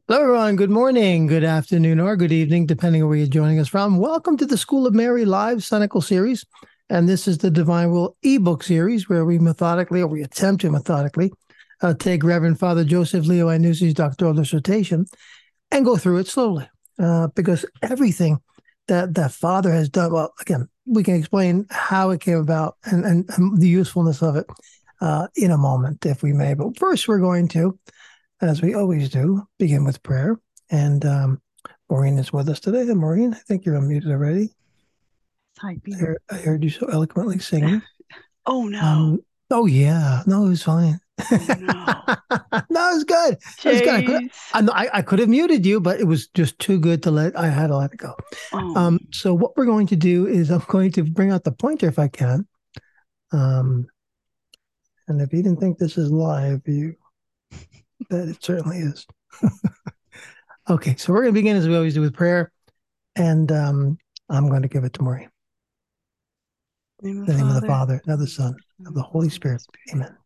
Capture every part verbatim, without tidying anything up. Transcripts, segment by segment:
Hello, everyone. Good morning, good afternoon, or good evening, depending on where you're joining us from. Welcome to the School of Mary Live Cynical Series. And this is the Divine Will ebook series where we methodically, or we attempt to methodically, uh, take Reverend Father Joseph Leo Iannussi's doctoral dissertation and go through it slowly. Uh, because everything that that Father has done, well, again, we can explain how it came about and, and, and the usefulness of it uh, in a moment, if we may. But first, we're going to as we always do, begin with prayer. And um, Maureen is with us today. And Maureen, I think you're unmuted already. I heard, I heard you so eloquently singing. Oh no. Um, oh yeah, no, it was fine. Oh no. No, it was good. It was good. I could, Jeez. I, I could have muted you, but it was just too good to let. I had to let it go. Oh. Um, so what we're going to do is I'm going to bring out the pointer if I can. Um, and if you didn't think this is live, you that it certainly is. Okay, so we're going to begin as we always do with prayer. And um, I'm going to give it to Maureen. Name of In the the name of the Father, Father, and of the Son, and of the Holy Spirit. Amen.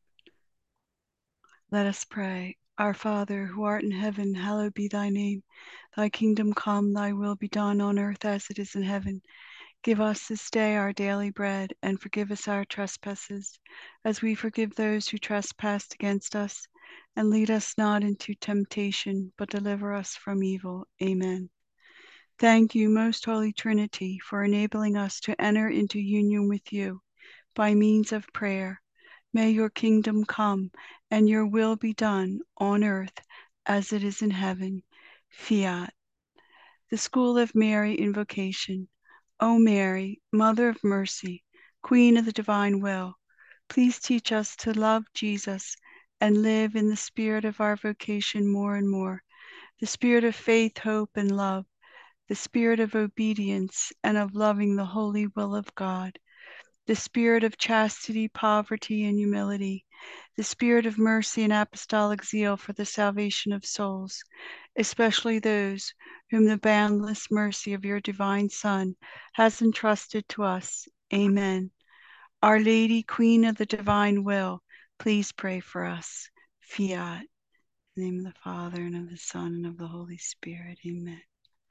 let us pray. Our Father, who art in heaven, hallowed be thy name. Thy kingdom come, thy will be done on earth as it is in heaven. Give us this day our daily bread, and forgive us our trespasses, as we forgive those who trespass against us. And lead us not into temptation, but deliver us from evil. Amen. Thank you, Most Holy Trinity, for enabling us to enter into union with you by means of prayer. May your kingdom come and your will be done on earth as it is in heaven. Fiat. The School of Mary Invocation. O Mary, Mother of Mercy, Queen of the Divine Will, please teach us to love Jesus and live in the spirit of our vocation more and more, the spirit of faith, hope, and love, the spirit of obedience and of loving the holy will of God, the spirit of chastity, poverty, and humility, the spirit of mercy and apostolic zeal for the salvation of souls, especially those whom the boundless mercy of your divine Son has entrusted to us. Amen. Our Lady, Queen of the Divine Will, please pray for us. Fiat. In the name of the Father, and of the Son, and of the Holy Spirit. Amen.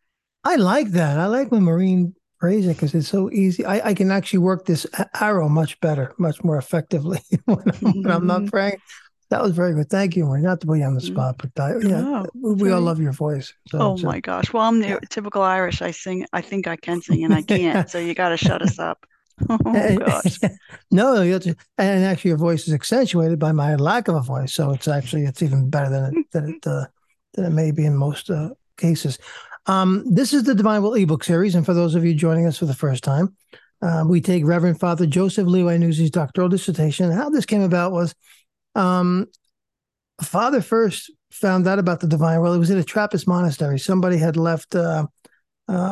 I like that. I like when Maureen prays it because it's so easy. I, I can actually work this arrow much better, much more effectively when, I'm, when I'm not praying. That was very good. Thank you, Maureen. Not to put you on the spot, but I, yeah, Oh, that's we all right. love your voice. So, Oh so my gosh. Well, I'm yeah. the typical Irish. I sing, I think I can sing and I can't. So you got to shut us up. Oh And- gosh. no, you have to- and actually, your voice is accentuated by my lack of a voice. So it's actually it's even better than it than it uh, than it may be in most uh, cases. Um, this is the Divine Will ebook series, and for those of you joining us for the first time, uh, we take Reverend Father Joseph Leo Iannussi's doctoral dissertation. How this came about was um, Father first found out about the Divine Will. It was in a Trappist monastery. Somebody had left uh, uh,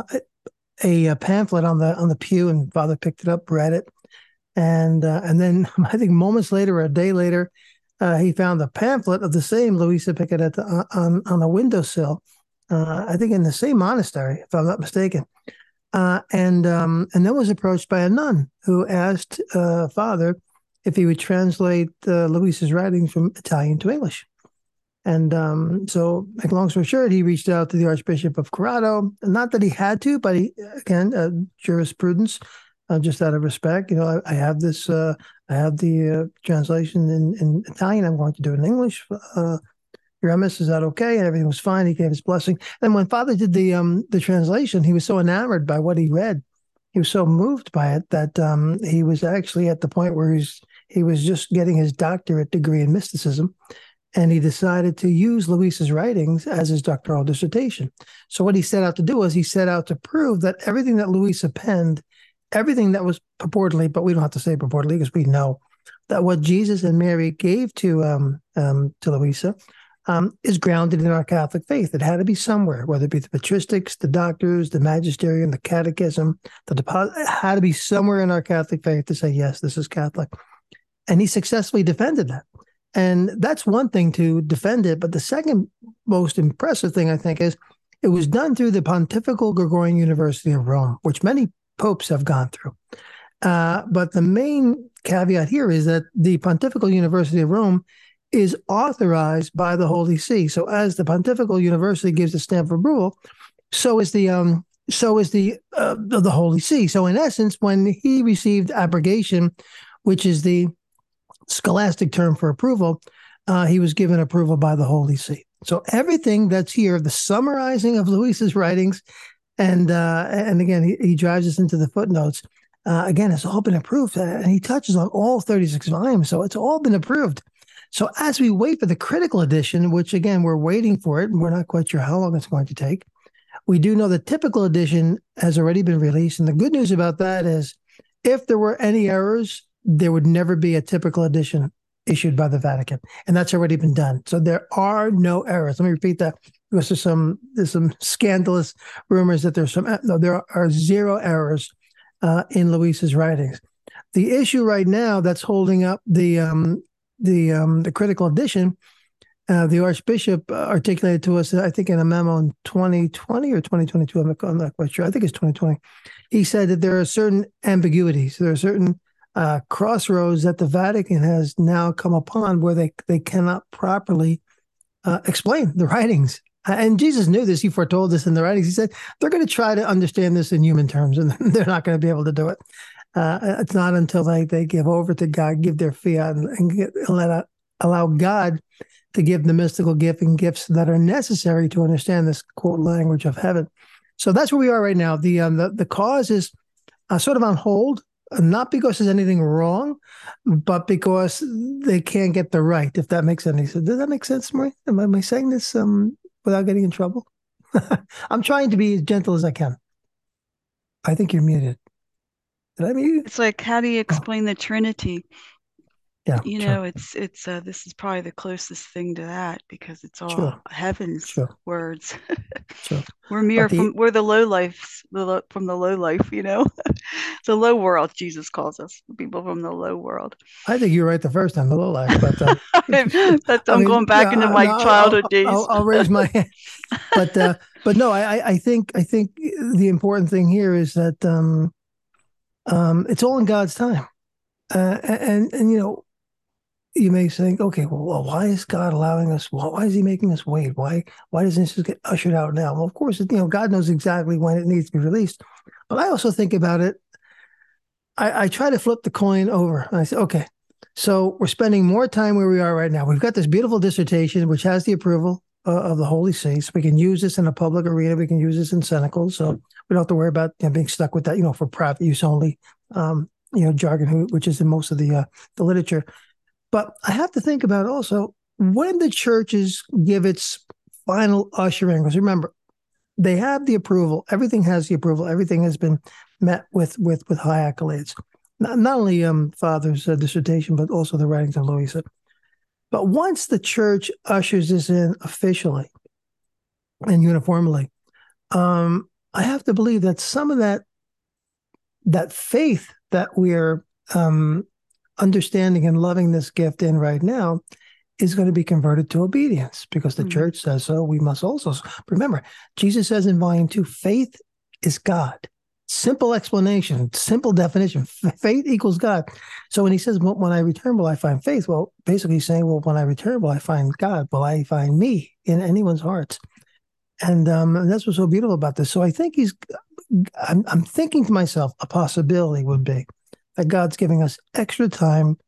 a, a pamphlet on the on the pew, and Father picked it up, read it, and uh, and then I think moments later, or a day later, uh, he found a pamphlet of the same Louisa Pickett at the, on on a windowsill. Uh, I think in the same monastery, if I'm not mistaken. Uh, and um, and then was approached by a nun who asked uh, Father if he would translate uh, Louisa's writings from Italian to English. And um, so, make long story short, he reached out to the Archbishop of Corrado. Not that he had to, but he again uh, jurisprudence, uh, just out of respect. You know, I, I have this, uh, I have the uh, translation in, in Italian. I'm going to do it in English. Uh, Your Eminence, is that okay? And everything was fine. He gave his blessing. And when Father did the um, the translation, he was so enamored by what he read. He was so moved by it that um, he was actually at the point where he's he was just getting his doctorate degree in mysticism, and he decided to use Louisa's writings as his doctoral dissertation. So what he set out to do was he set out to prove that everything that Louisa penned, everything that was purportedly, but we don't have to say purportedly because we know that what Jesus and Mary gave to um, um, to Louisa um, is grounded in our Catholic faith. It had to be somewhere, whether it be the patristics, the doctors, the magisterium, the catechism, the deposit. It had to be somewhere in our Catholic faith to say, yes, this is Catholic. And he successfully defended that. And that's one thing to defend it. But the second most impressive thing, I think, is it was done through the Pontifical Gregorian University of Rome, which many popes have gone through. Uh, but the main caveat here is that the Pontifical University of Rome is authorized by the Holy See. So as the Pontifical University gives a stamp of approval, so is the um, so is the uh, the Holy See. So in essence, when he received abrogation, which is the scholastic term for approval, uh, he was given approval by the Holy See. So everything that's here, the summarizing of Luis's writings, and uh, and again, he, he drives us into the footnotes. Uh, again, it's all been approved, and he touches on all thirty-six volumes. So it's all been approved. So as we wait for the critical edition, which again, we're waiting for it, and we're not quite sure how long it's going to take, we do know the typical edition has already been released. And the good news about that is if there were any errors, there would never be a typical edition issued by the Vatican. And that's already been done. So there are no errors. Let me repeat that because there's some, there's some scandalous rumors that there's some, no, there are zero errors uh, in Luis's writings. The issue right now that's holding up the, um, the, um, the critical edition, Uh, the Archbishop articulated to us, I think in a memo in twenty twenty or twenty twenty-two, I'm not, I'm not quite sure. I think it's twenty twenty. He said that there are certain ambiguities. There are certain uh, crossroads that the Vatican has now come upon where they, they cannot properly uh, explain the writings. And Jesus knew this. He foretold this in the writings. He said, they're going to try to understand this in human terms, and they're not going to be able to do it. Uh, it's not until they, they give over to God, give their fiat, and, and get, let out, allow God to give the mystical gift and gifts that are necessary to understand this quote language of heaven. So that's where we are right now. The um, the, the cause is uh, sort of on hold, not because there's anything wrong, but because they can't get the right, if that makes any sense. Does that make sense, Marie? Am I, am I saying this um, without getting in trouble? I'm trying to be as gentle as I can. I think you're muted. Did I mute you? It's like, how do you explain oh. the Trinity? Yeah, you know, sure. it's it's uh, this is probably the closest thing to that because it's all sure. heaven's sure. words. Sure. We're mere the, from we're the low life, the low, from the low life, you know, the low world. Jesus calls us people from the low world. I think you're right the first time, the low life, but uh, That's, I'm I mean, going back yeah, into my no, childhood I'll, days. I'll, I'll raise my hand, but uh, but no, I I think I think the important thing here is that um, um, it's all in God's time, uh, and and you know. You may think, okay, well, why is God allowing us? Why is He making us wait? Why, why doesn't this just get ushered out now? Well, of course, you know, God knows exactly when it needs to be released. But I also think about it. I, I try to flip the coin over. And I say, okay, so we're spending more time where we are right now. We've got this beautiful dissertation, which has the approval uh, of the Holy See. So we can use this in a public arena. We can use this in Senecal. So we don't have to worry about you know, being stuck with that, you know, for private use only, um, you know, jargon, which is in most of the uh, the literature. But I have to think about also when the churches give its final ushering, because remember, they have the approval. Everything has the approval. Everything has been met with with with high accolades. Not, not only um, Father's uh, dissertation, but also the writings of Luisa. But once the church ushers this in officially and uniformly, um, I have to believe that some of that that faith that we're um, understanding and loving this gift in right now is going to be converted to obedience because the mm-hmm. church says so. We must also remember, Jesus says in volume two, faith is God. Simple explanation, simple definition. Faith equals God. So when he says, well, when I return, will I find faith? Well, basically he's saying, well, when I return, will I find God? Will I find me in anyone's hearts? And, um, and that's what's so beautiful about this. So I think he's, I'm, I'm thinking to myself, a possibility would be that God's giving us extra time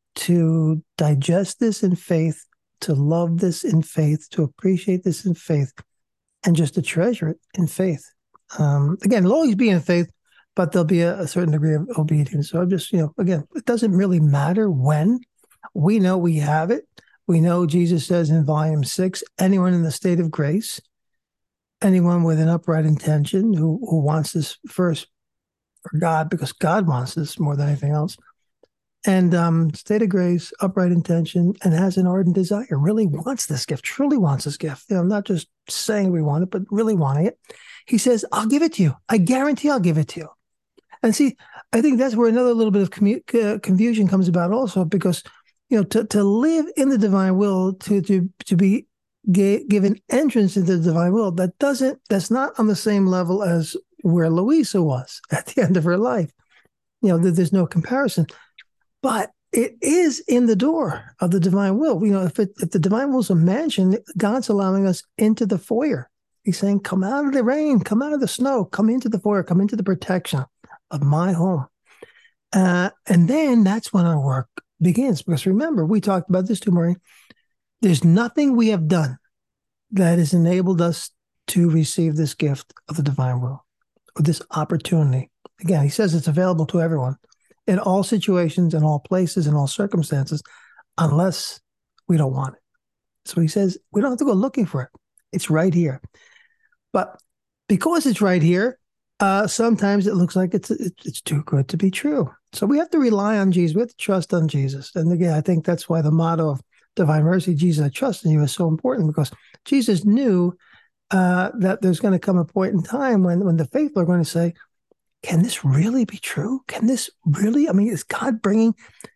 to digest this in faith, to love this in faith, to appreciate this in faith, and just to treasure it in faith. Um, again, it'll always be in faith, but there'll be a, a certain degree of obedience. So I'm just, you know, again, it doesn't really matter when. We know we have it. We know Jesus says in volume six, anyone in the state of grace, anyone with an upright intention who, who wants this first for God, because God wants this more than anything else. And um, state of grace, upright intention, and has an ardent desire, really wants this gift, truly wants this gift. You know, not just saying we want it, but really wanting it. He says, I'll give it to you. I guarantee I'll give it to you. And see, I think that's where another little bit of commu- uh, confusion comes about also, because, you know, to, to live in the divine will, to to to be ga- given entrance into the divine will, that doesn't, that's not on the same level as where Luisa was at the end of her life. You know, there's no comparison. But it is in the door of the divine will. You know, if it, if the divine will is a mansion, God's allowing us into the foyer. He's saying, come out of the rain, come out of the snow, come into the foyer, come into the protection of my home. Uh, and then that's when our work begins. Because remember, we talked about this too, Maureen. There's nothing we have done that has enabled us to receive this gift of the divine will, or this opportunity. Again, he says it's available to everyone in all situations, in all places, in all circumstances, unless we don't want it. So he says we don't have to go looking for it. It's right here. But because it's right here, uh, sometimes it looks like it's it's too good to be true. So we have to rely on Jesus. We have to trust on Jesus. And again, I think that's why the motto of Divine Mercy, Jesus, I trust in you, is so important, because Jesus knew uh, that there's going to come a point in time when, when the faithful are going to say, can this really be true? Can this really, I mean, is God bringing,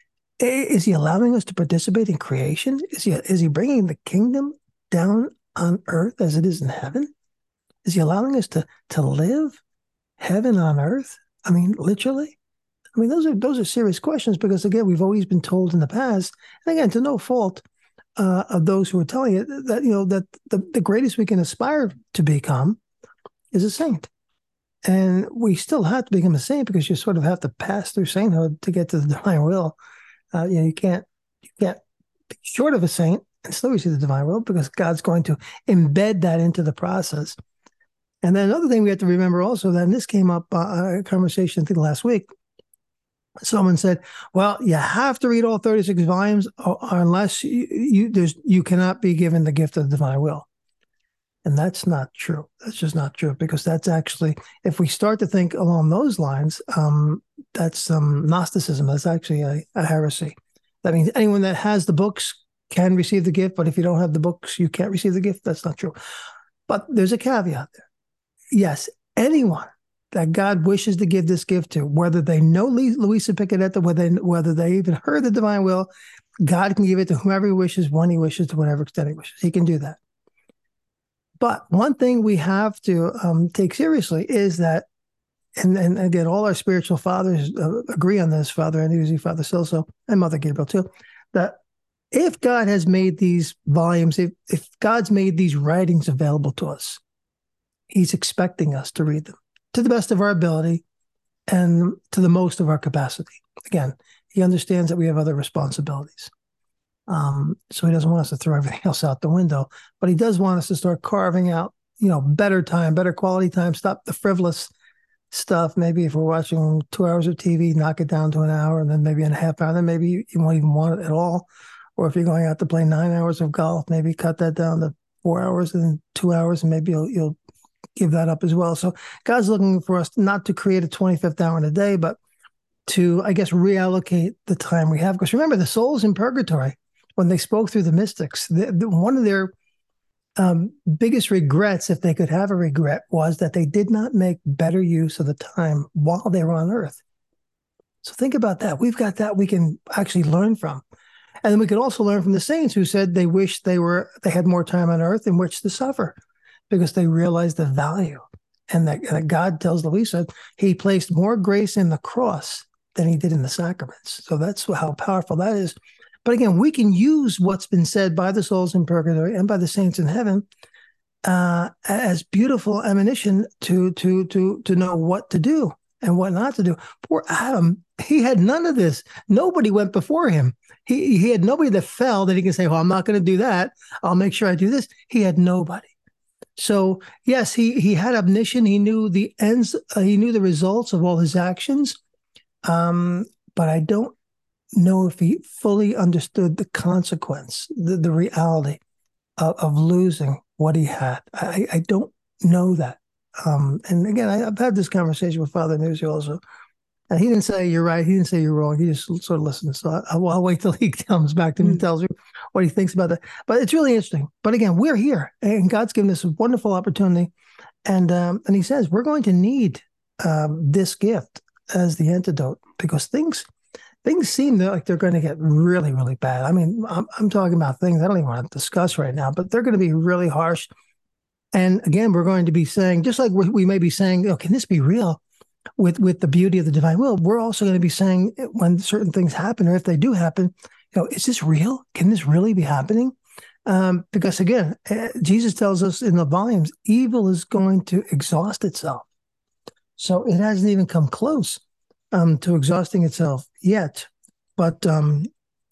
is he allowing us to participate in creation? Is he, is he bringing the kingdom down on earth as it is in heaven? Is he allowing us to, to live heaven on earth? I mean, literally? I mean, those are those are serious questions, because, again, we've always been told in the past, and again, to no fault uh, of those who are telling it, that, you know, that the, the greatest we can aspire to become is a saint. And we still have to become a saint, because you sort of have to pass through sainthood to get to the divine will. Uh, you know, you can't you can't be short of a saint and still receive the divine will, because God's going to embed that into the process. And then another thing we have to remember also, that, and this came up uh, a conversation I think last week. Someone said, "Well, you have to read all thirty-six volumes, or, or unless you, you there's you cannot be given the gift of the divine will." And that's not true. That's just not true, because that's actually, if we start to think along those lines, um, that's um, Gnosticism. That's actually a, a heresy. That means anyone that has the books can receive the gift, but if you don't have the books, you can't receive the gift. That's not true. But there's a caveat there. Yes, anyone that God wishes to give this gift to, whether they know Luisa Picadetta, whether they, whether they even heard the divine will, God can give it to whomever he wishes, when he wishes, to whatever extent he wishes. He can do that. But one thing we have to um, take seriously is that, and, and again, all our spiritual fathers uh, agree on this, Father Andy, Father Silso, and Mother Gabriel too, that if God has made these volumes, if, if God's made these writings available to us, he's expecting us to read them to the best of our ability and to the most of our capacity. Again, he understands that we have other responsibilities. Um, so he doesn't want us to throw everything else out the window, but he does want us to start carving out, you know, better time, better quality time, stop the frivolous stuff. Maybe if we're watching two hours of T V, knock it down to an hour, and then maybe in a half hour, then maybe you, you won't even want it at all. Or if you're going out to play nine hours of golf, maybe cut that down to four hours and two hours, and maybe you'll, you'll give that up as well. So God's looking for us not to create a twenty-fifth hour in a day, but to, I guess, reallocate the time we have. Because remember, the souls in purgatory, when they spoke through the mystics, the, the, one of their um, biggest regrets, if they could have a regret, was that they did not make better use of the time while they were on earth. So think about that. We've got that we can actually learn from. And then we could also learn from the saints who said they wished they were they had more time on earth in which to suffer, because they realized the value. And that, that God tells Luisa he placed more grace in the cross than he did in the sacraments. So that's how powerful that is. But again, we can use what's been said by the souls in purgatory and by the saints in heaven uh, as beautiful ammunition to to to to know what to do and what not to do. Poor Adam, he had none of this. Nobody went before him. He he had nobody that fell that he can say, "Well, I'm not going to do that. I'll make sure I do this." He had nobody. So yes, he he had omniscience. He knew the ends. Uh, he knew the results of all his actions. Um, but I don't know if he fully understood the consequence, the, the reality of, of losing what he had. I, I don't know that. Um, and again, I, I've had this conversation with Father Nuzzi also, and he didn't say you're right. He didn't say you're wrong. He just sort of listened. So I, I'll, I'll wait till he comes back to me mm. and tells me what he thinks about that. But it's really interesting. But again, we're here, and God's given us a wonderful opportunity. And um, and he says we're going to need um, this gift as the antidote, because things things seem like they're going to get really, really bad. I mean, I'm, I'm talking about things I don't even want to discuss right now, but they're going to be really harsh. And again, we're going to be saying, just like we, we may be saying, oh, can this be real? with with the beauty of the divine will, we're also going to be saying when certain things happen, or if they do happen, you know, is this real? Can this really be happening? Um, because again, Jesus tells us in the volumes, evil is going to exhaust itself. So it hasn't even come close um, to exhausting itself yet. But um,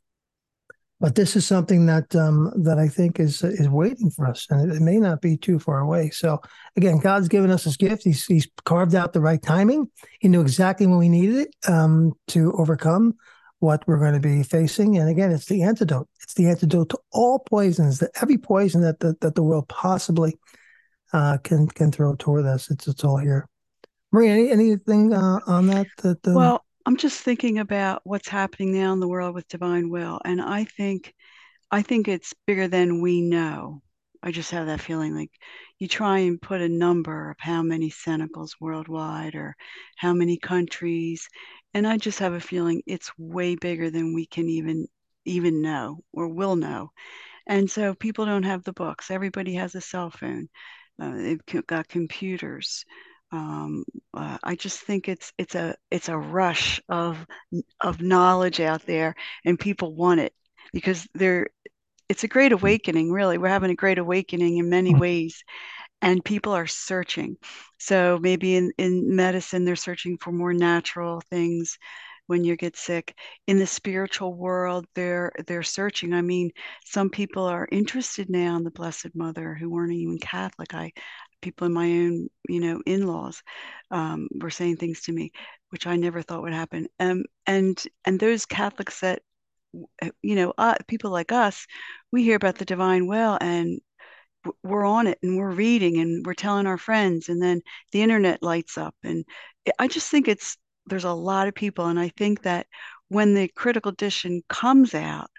but this is something that um, that I think is is waiting for us, and it, it may not be too far away. So again, God's given us His gift. He's He's carved out the right timing. He knew exactly when we needed it um, to overcome what we're going to be facing. And again, it's the antidote. It's the antidote to all poisons, that every poison that the, that the world possibly uh, can can throw toward us. It's it's all here. Maria, any, anything uh, on that? That um... Well, I'm just thinking about what's happening now in the world with divine will, and I think I think it's bigger than we know. I just have that feeling, like you try and put a number of how many cenicals worldwide or how many countries, and I just have a feeling it's way bigger than we can even even know or will know. And so people don't have the books. Everybody has a cell phone. Uh, they've got computers. Um, uh, I just think it's it's a it's a rush of of knowledge out there, and people want it because they're it's a great awakening. Really, we're having a great awakening in many ways, and people are searching. So maybe in in medicine, they're searching for more natural things when you get sick. In the spiritual world, they're they're searching. I mean, some people are interested now in the Blessed Mother who weren't even Catholic. I people in my own, you know, in-laws um, were saying things to me, which I never thought would happen. Um, and and those Catholics that, you know, uh, people like us, we hear about the divine will and we're on it and we're reading and we're telling our friends, and then the internet lights up. And I just think it's there's a lot of people, and I think that when the critical edition comes out,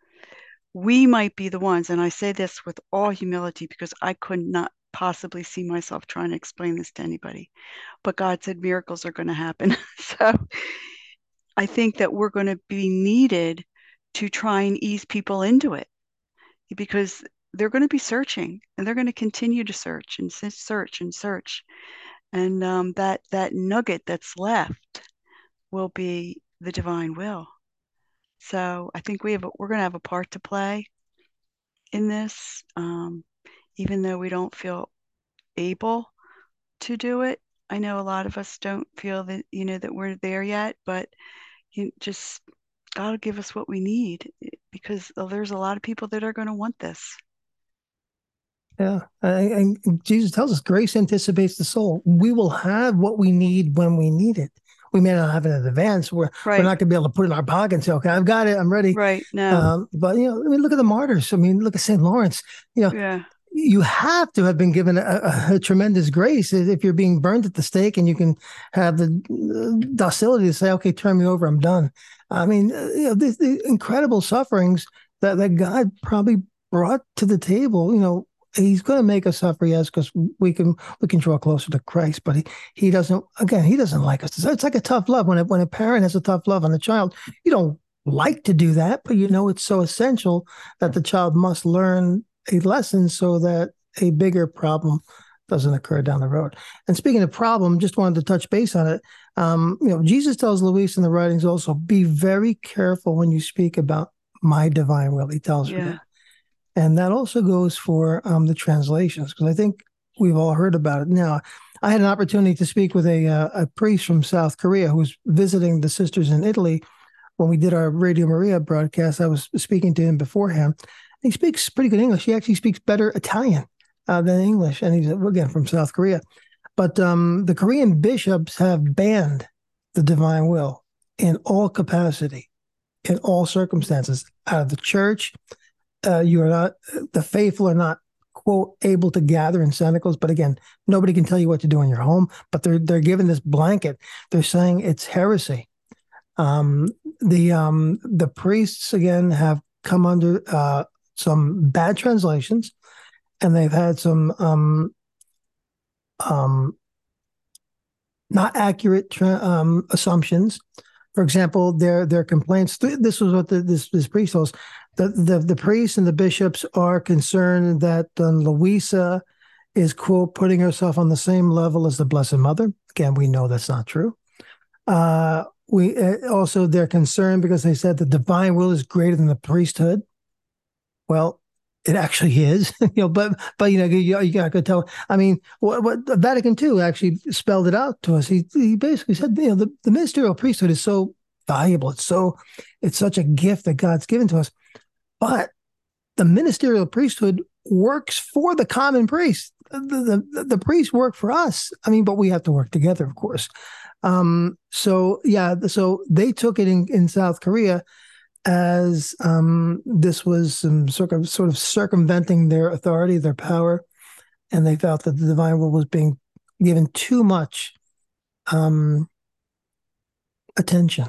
we might be the ones, and I say this with all humility because I could not possibly see myself trying to explain this to anybody, but God said miracles are going to happen. So I think that we're going to be needed to try and ease people into it, because they're going to be searching and they're going to continue to search and search and search. And um, that that nugget that's left will be the divine will. So I think we have a, we're going to have a part to play in this, um, even though we don't feel able to do it. I know a lot of us don't feel that, you know, that we're there yet, but you just God will give us what we need, because there's a lot of people that are going to want this. Yeah, and Jesus tells us grace anticipates the soul. We will have what we need when we need it. We may not have it in advance. We're, right. we're not going to be able to put it in our pocket and say, okay, I've got it. I'm ready. Right. No. Um, but, you know, I mean, look at the martyrs. I mean, look at Saint Lawrence. You know, yeah. you have to have been given a, a, a tremendous grace if you're being burned at the stake and you can have the docility to say, okay, turn me over. I'm done. I mean, you know, the, the incredible sufferings that, that God probably brought to the table, you know, He's going to make us suffer, yes, because we can we can draw closer to Christ. But he, he doesn't. Again, he doesn't like us. It's like a tough love. When a, when a parent has a tough love on a child, you don't like to do that, but you know it's so essential that the child must learn a lesson so that a bigger problem doesn't occur down the road. And speaking of problem, just wanted to touch base on it. Um, you know, Jesus tells Luis in the writings also, be very careful when you speak about my divine will. He tells yeah. her that. And that also goes for um, the translations, because I think we've all heard about it. Now, I had an opportunity to speak with a, uh, a priest from South Korea who was visiting the sisters in Italy when we did our Radio Maria broadcast. I was speaking to him beforehand. He speaks pretty good English. He actually speaks better Italian uh, than English. And he's, again, from South Korea. But um, the Korean bishops have banned the divine will in all capacity, in all circumstances, out of the church. Uh, you are not, the faithful are not, quote, able to gather in cenicals. But again, nobody can tell you what to do in your home. But they're they're given this blanket. They're saying it's heresy. Um, the um, the priests, again, have come under uh, some bad translations, and they've had some um, um, not accurate tra- um, assumptions. For example, their their complaints. This was what the, this this priest told us. The, the the priests and the bishops are concerned that um, Luisa is, quote, putting herself on the same level as the Blessed Mother. Again, we know that's not true. Uh, we uh, also, they're concerned because they said the divine will is greater than the priesthood. Well, it actually is, you know, but, but, you know, you, you got to tell, I mean, what, what Vatican two actually spelled it out to us. He, he basically said, you know, the, the ministerial priesthood is so valuable. It's so, it's such a gift that God's given to us. But the ministerial priesthood works for the common priest. The, the, the priests work for us. I mean, but we have to work together, of course. Um, so, yeah, so they took it in, in South Korea as um, this was um, sort of sort of circumventing their authority, their power, and they felt that the divine will was being given too much um, attention,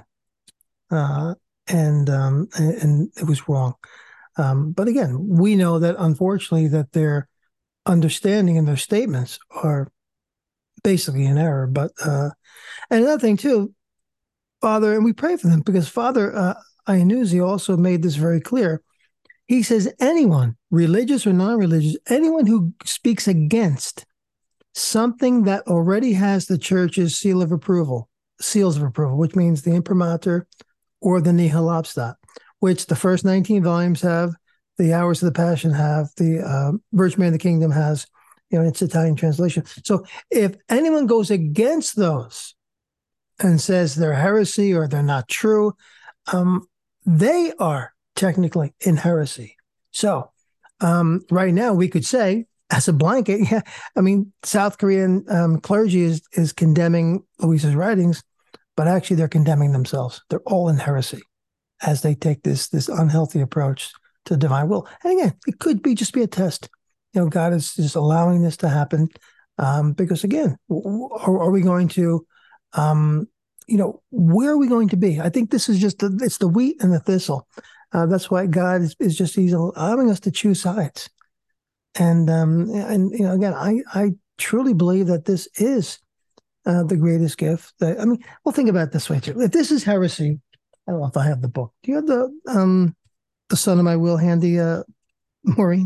uh, and, um, and and it was wrong. Um, but again, we know that unfortunately that their understanding and their statements are basically in error. But uh, and another thing too, Father, and we pray for them because Father uh, Iannuzzi also made this very clear. He says anyone, religious or non-religious, anyone who speaks against something that already has the church's seal of approval, seals of approval, which means the imprimatur or the nihil obstat, which the first nineteen volumes have, the Hours of the Passion have, the uh, Virgin Mary of the Kingdom has, you know, it's Italian translation. So if anyone goes against those and says they're heresy or they're not true, um, they are technically in heresy. So um, right now we could say, as a blanket, yeah, I mean, South Korean um, clergy is is condemning Luisa's writings, but actually they're condemning themselves. They're all in heresy as they take this this unhealthy approach to divine will. And again, it could be just be a test. You know, God is just allowing this to happen um, because again, are, are we going to, um, you know, where are we going to be? I think this is just the, it's the wheat and the thistle. Uh, that's why God is, is just he's allowing us to choose sides. And um, and you know, again, I I truly believe that this is uh, the greatest gift. That, I mean, well, think about it this way too. If this is heresy, I don't know if I have the book. Do you have the um the Son of My Will handy, uh, Maureen?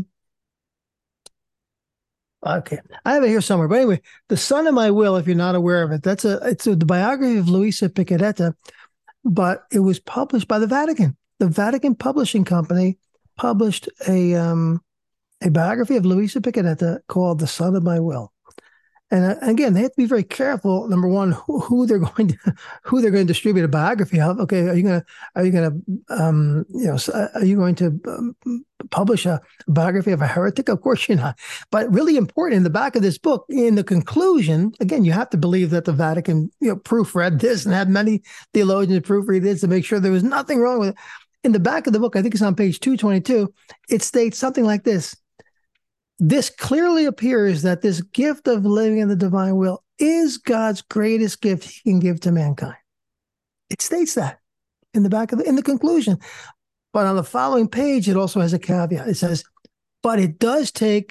Okay, I have it here somewhere. But anyway, the Son of My Will. If you're not aware of it, that's a it's a, the biography of Luisa Piccarreta, but it was published by the Vatican. The Vatican Publishing Company published a um a biography of Luisa Piccarreta called "The Son of My Will." And uh, again, they have to be very careful. Number one, who, who they're going to who they're going to distribute a biography of. Okay, are you going to are you going to um, you know are you going to um, publish a biography of a heretic? Of course you're not. But really important in the back of this book, in the conclusion, again, you have to believe that the Vatican you know proofread this and had many theologians proofread this to make sure there was nothing wrong with it. In the back of the book, I think it's on page two twenty-two. It states something like this. This clearly appears that this gift of living in the divine will is God's greatest gift he can give to mankind. It states that in the back of the, in the conclusion. But on the following page, it also has a caveat. It says, but it does take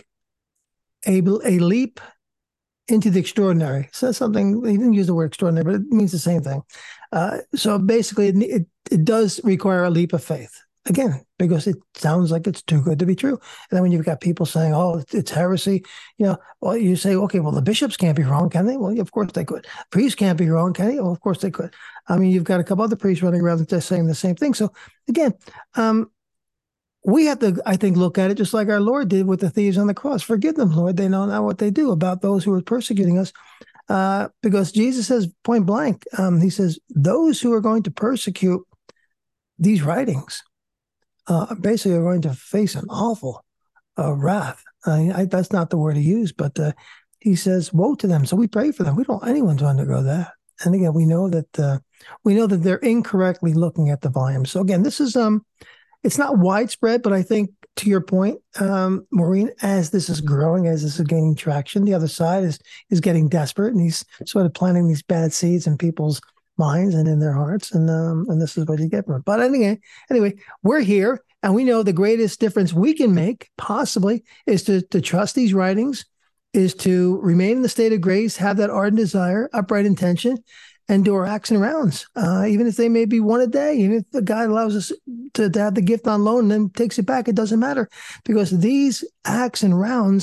a, a leap into the extraordinary. It says something, he didn't use the word extraordinary, but it means the same thing. Uh, so basically, it, it, it does require a leap of faith. Again, because it sounds like it's too good to be true. And then when you've got people saying, oh, it's heresy, you know, well, you say, okay, well, the bishops can't be wrong, can they? Well, yeah, of course they could. Priests can't be wrong, can they? Well, of course they could. I mean, you've got a couple other priests running around that's saying the same thing. So again, um, we have to, I think, look at it just like our Lord did with the thieves on the cross. Forgive them, Lord. They know not what they do about those who are persecuting us. Uh, because Jesus says point blank, um, he says, those who are going to persecute these writings, Uh, basically are going to face an awful uh, wrath. Uh, I, that's not the word he used, but uh, he says, woe to them. So we pray for them. We don't want anyone to undergo that. And again, we know that uh, we know that they're incorrectly looking at the volume. So again, this is, um, it's not widespread, but I think to your point, um, Maureen, as this is growing, as this is gaining traction, the other side is is getting desperate, and he's sort of planting these bad seeds in people's minds and in their hearts, and um, and this is what you get from it. But anyway, anyway, we're here, and we know the greatest difference we can make, possibly, is to to trust these writings, is to remain in the state of grace, have that ardent desire, upright intention, and do our acts and rounds, uh, even if they may be one a day. Even if the God allows us to, to have the gift on loan and then takes it back, it doesn't matter, because these acts and rounds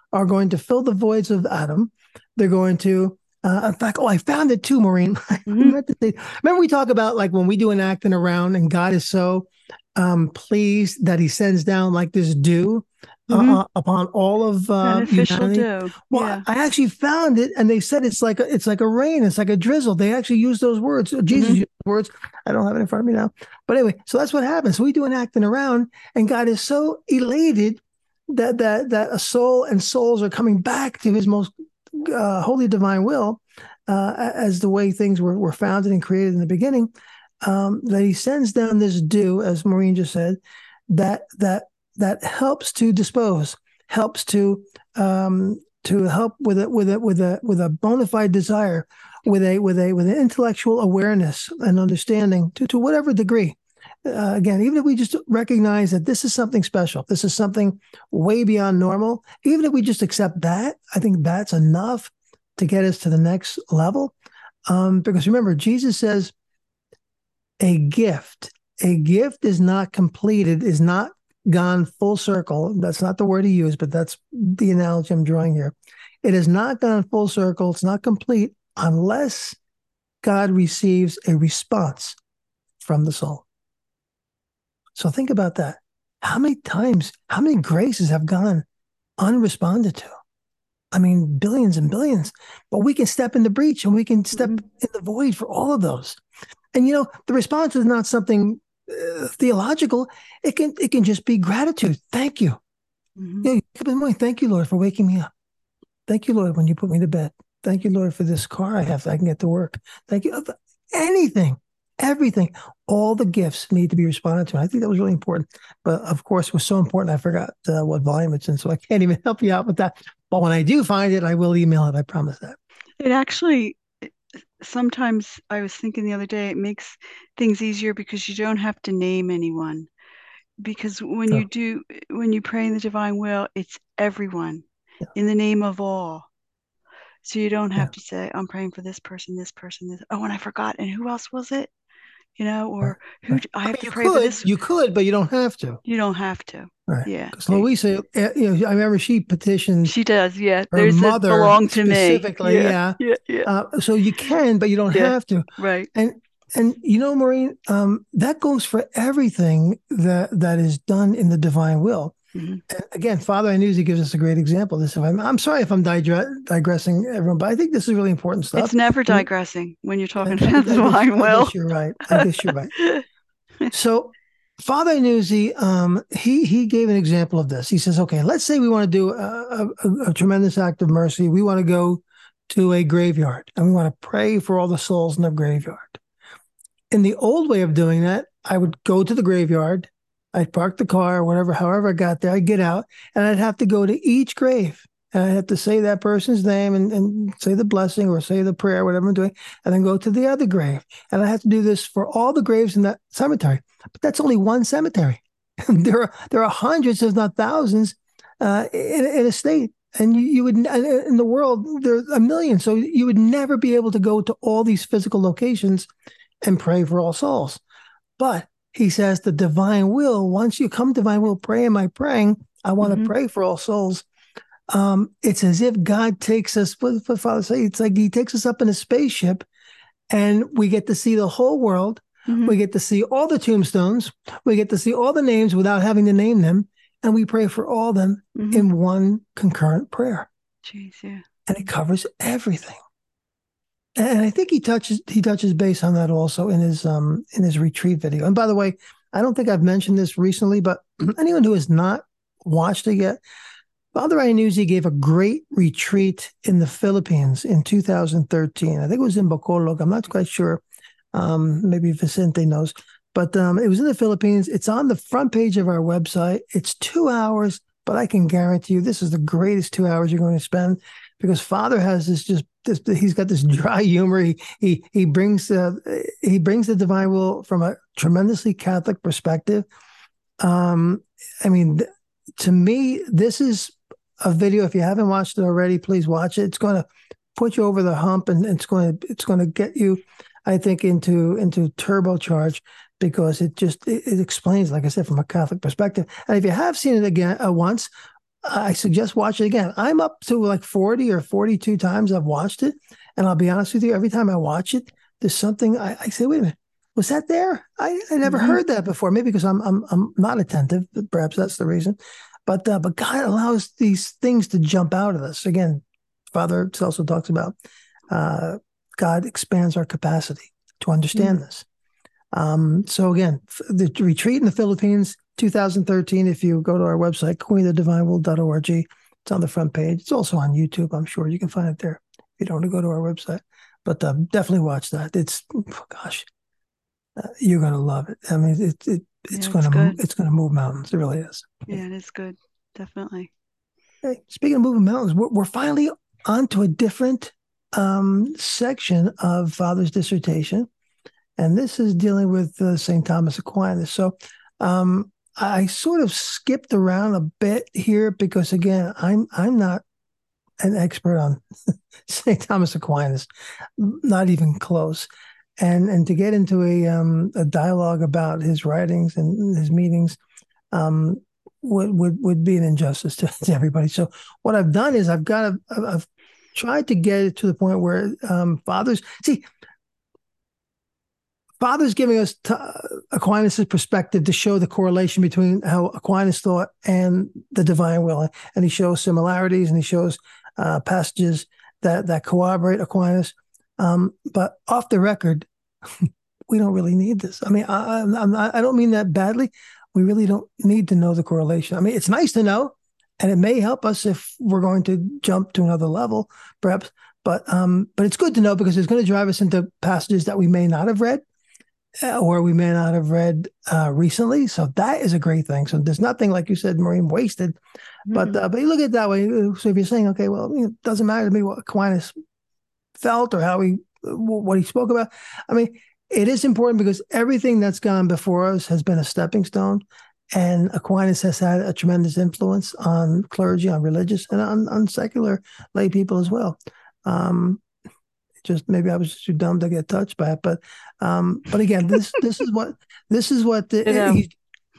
are going to fill the voids of Adam. They're going to, uh, in fact, oh, I found it too, Maureen. Mm-hmm. I meant to say, remember we talk about like when we do an acting around and God is so um, pleased that he sends down like this dew Mm-hmm. uh, upon all of uh, Beneficial humanity. dew. Well, Yeah. I actually found it, and they said it's like a, it's like a rain, it's like a drizzle. They actually use those words. Jesus Mhm. used those words. I don't have it in front of me now, but anyway, so that's what happens. So we do an acting around, and God is so elated that that that a soul and souls are coming back to His most uh, holy divine will, uh, as the way things were were founded and created in the beginning. Um, that He sends down this dew, as Maureen just said, that that that helps to dispose, helps to um, to help with it with a with a with a bona fide desire, with a with a with an intellectual awareness and understanding to to whatever degree. Uh, again, even if we just recognize that this is something special, this is something way beyond normal. Even if we just accept that, I think that's enough to get us to the next level. Um, because remember, Jesus says, a gift, a gift is not completed, is not gone full circle. That's not the word he used, but that's the analogy I'm drawing here. It has not gone full circle. It's not complete unless God receives a response from the soul. So think about that. How many times, how many graces have gone unresponded to? I mean, billions and billions. But we can step in the breach and we can step Mhm. in the void for all of those. And you know, the response is not something uh, theological. It can it can just be gratitude. Thank you. Mhm. You know, keep in mind, thank you, Lord, for waking me up. Thank you, Lord, when you put me to bed. Thank you, Lord, for this car I have so I can get to work. Thank you. Anything, everything, all the gifts need to be responded to. I think that was really important. But of course, it was so important, I forgot uh, what volume it's in, so I can't even help you out with that. But when I do find it, I will email it. I promise that. It actually, sometimes I was thinking the other day, it makes things easier because you don't have to name anyone. Because when Sure. you do, when you pray in the divine will, it's everyone Yeah. in the name of all. So you don't have Yeah. to say, I'm praying for this person, this person, this. Oh, and I forgot. And who else was it? You know, Right. or who Right. I I have mean, to you pray for could, this. you could, but you don't have to. You don't have to. Right. Yeah. Because Louisa, uh, you know, I remember she petitioned She does. Yeah. her There's a mother belong to me. specifically. Yeah. Yeah. Yeah. Yeah. Uh, so you can, but you don't Yeah. have to. Right. And and you know, Maureen, um, that goes for everything that that is done in the divine will. Mm-hmm. And again, Father Iannuzzi gives us a great example of this. If I'm, I'm sorry if I'm digre- digressing, everyone, but I think this is really important stuff. It's never I mean, digressing when you're I, talking I, about the I guess divine I will. guess you're right. I guess you're right. So Father Newsy, um, he he gave an example of this. He says, okay, let's say we want to do a, a, a tremendous act of mercy. We want to go to a graveyard and we want to pray for all the souls in the graveyard. In the old way of doing that, I would go to the graveyard, I'd park the car, or whatever, however I got there, I'd get out, and I'd have to go to each grave. And I'd have to say that person's name and, and say the blessing or say the prayer, whatever I'm doing, and then go to the other grave. And I have to do this for all the graves in that cemetery. But that's only one cemetery. there are there are hundreds, if not thousands, uh, in, in a state. And you, you would in the world there's a million. So you would never be able to go to all these physical locations and pray for all souls. But he says the divine will, once you come to divine will, pray am I praying? I want Mm-hmm. to pray for all souls. Um, it's as if God takes us, what, what Father say, it's like he takes us up in a spaceship and we get to see the whole world. Mm-hmm. We get to see all the tombstones. We get to see all the names without having to name them. And we pray for all of them Mm-hmm. in one concurrent prayer. Jeez, yeah. And it covers everything. And I think he touches he touches base on that also in his um in his retreat video. And by the way, I don't think I've mentioned this recently, but anyone who has not watched it yet, Father Iannuzzi gave a great retreat in the Philippines in two thousand thirteen. I think it was in Bacolod. I'm not quite sure. Um, maybe Vicente knows, but um, it was in the Philippines. It's on the front page of our website. It's two hours, but I can guarantee you this is the greatest two hours you're going to spend because Father has this just this. He's got this dry humor. He he he brings uh, he brings the divine will from a tremendously Catholic perspective. Um, I mean, to me, this is a video. If you haven't watched it already, please watch it. It's going to put you over the hump, and it's going to it's going to get you, I think, into into turbocharge because it just it, it explains, like I said, from a Catholic perspective. And if you have seen it again uh, once, I suggest watch it again. I'm up to like forty or forty-two times I've watched it. And I'll be honest with you, every time I watch it, there's something I, I say, wait a minute, was that there? I, I never Mhm. heard that before. Maybe because I'm I'm I'm not attentive. Perhaps that's the reason. But uh, but God allows these things to jump out at us. Again, Father also talks about uh, God expands our capacity to understand Mm. this. Um, so again, the retreat in the Philippines, two thousand thirteen. If you go to our website, queen of the divine will dot org, it's on the front page. It's also on YouTube. I'm sure you can find it there if you don't want to go to our website. But uh, definitely watch that. It's gosh, uh, you're gonna love it. I mean, it, it it's Yeah, it's gonna good. it's gonna move mountains. It really is. Yeah, it is good. Definitely. Hey, speaking of moving mountains, we're, we're finally onto a different um, section of Father's dissertation. And this is dealing with uh, Saint Thomas Aquinas. So um, I sort of skipped around a bit here because, again, I'm I'm not an expert on Saint Thomas Aquinas, not even close. And and to get into a um, a dialogue about his writings and his meetings um, would would would be an injustice to, to everybody. So what I've done is I've got a, I've tried to get it to the point where um, fathers see. Father's giving us t- Aquinas' perspective to show the correlation between how Aquinas thought and the divine will. And he shows similarities and he shows uh, passages that, that corroborate Aquinas. Um, but off the record, we don't really need this. I mean, I, I'm not, I don't mean that badly. We really don't need to know the correlation. I mean, it's nice to know, and it may help us if we're going to jump to another level, perhaps. But um, but it's good to know because it's going to drive us into passages that we may not have read or we may not have read uh, recently. So that is a great thing. So there's nothing, like you said, Maureen, wasted. But uh, but you look at it that way. So if you're saying, okay, well, it doesn't matter to me what Aquinas felt or how he, what he spoke about. I mean, it is important because everything that's gone before us has been a stepping stone. And Aquinas has had a tremendous influence on clergy, on religious, and on, on secular lay people as well. Um, just maybe I was just too dumb to get touched by it, but um, but again, this this is what this is what the, he,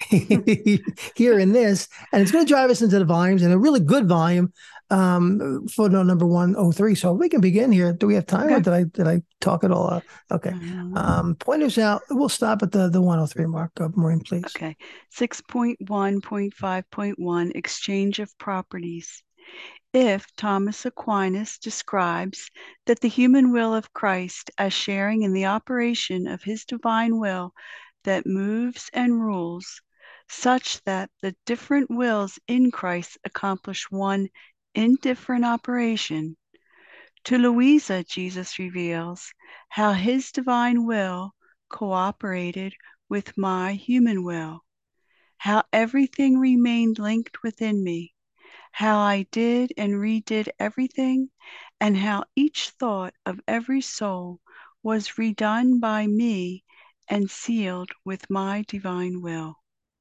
here in this, and it's going to drive us into the volumes and a really good volume. Um, footnote number one oh three. So we can begin here. Do we have time, Okay. or did I did I talk it all out? Okay. Um, pointers out. We'll stop at the the one oh three mark. Uh, Maureen, please. Okay. six point one point five point one Exchange of Properties. If Thomas Aquinas describes that the human will of Christ as sharing in the operation of his divine will that moves and rules, such that the different wills in Christ accomplish one indifferent operation, to Louisa Jesus reveals how his divine will cooperated with my human will, how everything remained linked within me, how I did and redid everything, and how each thought of every soul was redone by me and sealed with my divine will.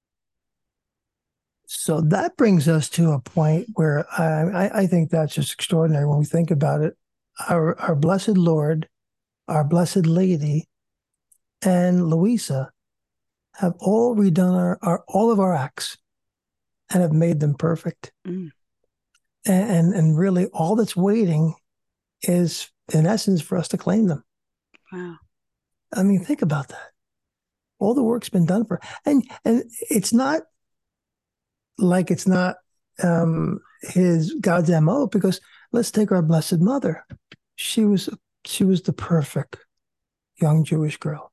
So that brings us to a point where I, I think that's just extraordinary when we think about it. Our, our blessed Lord, our blessed Lady, and Louisa have all redone our, our all of our acts and have made them perfect. Mm. And, and and really all that's waiting is, in essence, for us to claim them. Wow. I mean, think about that. All the work's been done for, and and it's not like it's not um, his God's M O, because let's take our Blessed Mother. She was she was the perfect young Jewish girl.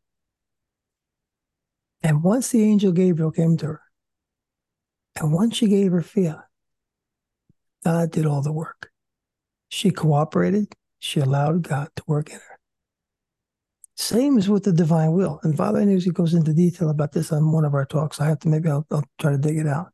And once the angel Gabriel came to her, and once she gave her fiat, God did all the work. She cooperated. She allowed God to work in her. Same as with the divine will. And Father Anusi goes into detail about this on one of our talks. I have to, maybe I'll, I'll try to dig it out.